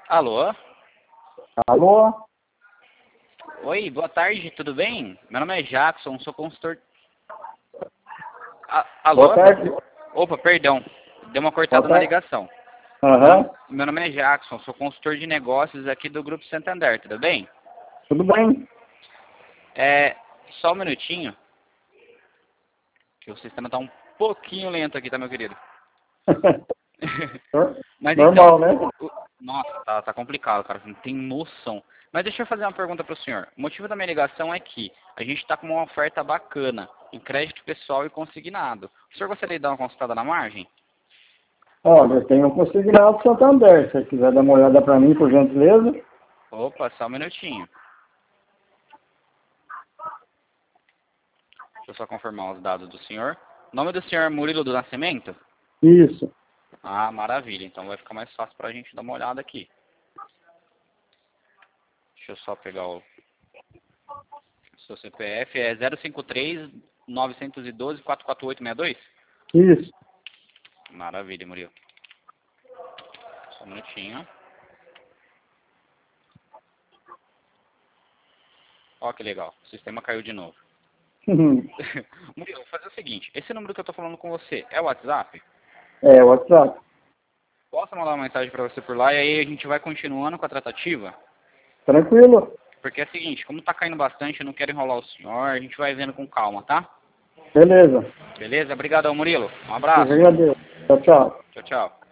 Alô? Alô? Oi, boa tarde, tudo bem? Meu nome é Jackson, sou consultor... Boa Alô? tarde. Opa, perdão, deu uma Boa cortada na tarde. ligação. Aham. Meu nome é Jackson, sou consultor de negócios aqui do Grupo Santander, tudo bem? Tudo bem? Só um minutinho, que o sistema tá um pouquinho lento aqui, tá, meu querido? Mas então, Normal, né? nossa, tá complicado, cara, você não tem noção. Mas deixa eu fazer uma pergunta para o senhor. O motivo da minha ligação é que a gente está com uma oferta bacana em crédito pessoal e consignado. O senhor gostaria de dar uma consultada na margem? Olha, eu tenho um consignado Santander. Se você quiser dar uma olhada para mim, por gentileza. Opa, só um minutinho. Deixa eu só confirmar os dados do senhor. O nome do senhor é Murilo do Nascimento? Isso. Ah, maravilha. Então vai ficar mais fácil para a gente dar uma olhada aqui. Deixa eu só pegar o seu CPF. É 053-912-44862? Isso. Maravilha, Murilo. Só um minutinho. Ó, que legal. O sistema caiu de novo. Murilo, vou fazer o seguinte. Esse número que eu tô falando com você é o WhatsApp? É, WhatsApp. Posso mandar uma mensagem para você por lá e aí a gente vai continuando com a tratativa? Tranquilo? Porque é o seguinte, como tá caindo bastante, eu não quero enrolar o senhor, a gente vai vendo com calma, tá? Beleza. Beleza? Obrigadão, Murilo. Um Eu abraço. agradeço. Tchau, tchau. Tchau, tchau.